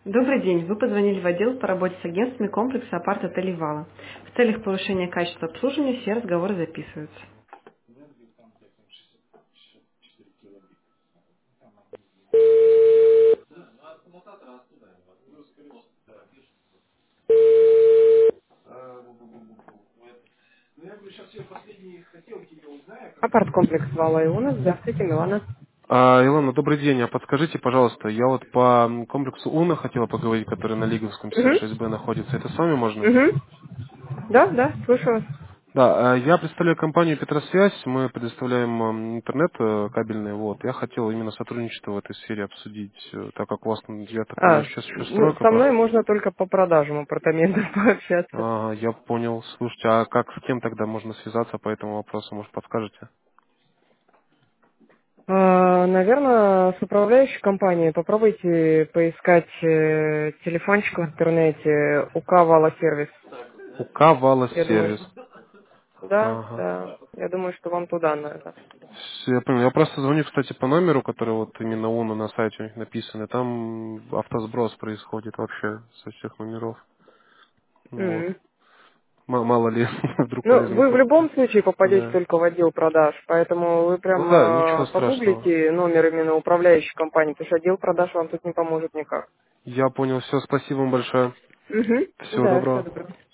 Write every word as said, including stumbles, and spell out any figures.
Добрый день. Вы позвонили в отдел по работе с агентствами комплекса апарт-отелей «Вала». В целях повышения качества обслуживания все разговоры записываются. Апарт-комплекс «Вала» и «Уна». Здравствуйте, Милана. А, Илона, добрый день. А подскажите, пожалуйста, я вот по м, комплексу Уна хотела поговорить, который на Лиговском Угу. семьдесят шесть бэ находится. Это с вами можно? Угу. Да, да, слышу вас. Да, а, я представляю компанию Петросвязь. Мы предоставляем м, интернет э, кабельный. Вот. Я хотел именно сотрудничество в этой сфере обсудить, э, так как у вас, м, я так понимаю, А, сейчас еще ну, стройка. со По... мной можно только по продажам апартаментов пообщаться. А, я понял. Слушайте, а как с кем тогда можно связаться по этому вопросу? Может, подскажете? А, наверное, с управляющей компанией попробуйте поискать э, телефончик в интернете УК «Вала Сервис». УК Вала Я думаю, Сервис. что... Да, Ага. да. Я думаю, что вам туда надо. Всё, я понял. Я просто звоню, кстати, по номеру, который вот именно он на сайте у них написан, и там автосброс происходит вообще со всех номеров. Вот. Мгм. М- Мало ли, вдруг Ну, повезло. вы в любом случае попадете Да. только в отдел продаж, поэтому вы Ну да, ничего прямо страшного. погуглите номер именно управляющей компании, потому что отдел продаж вам тут не поможет никак. Я понял. Все, спасибо вам большое. Угу. Всего Да, всего доброго. доброго.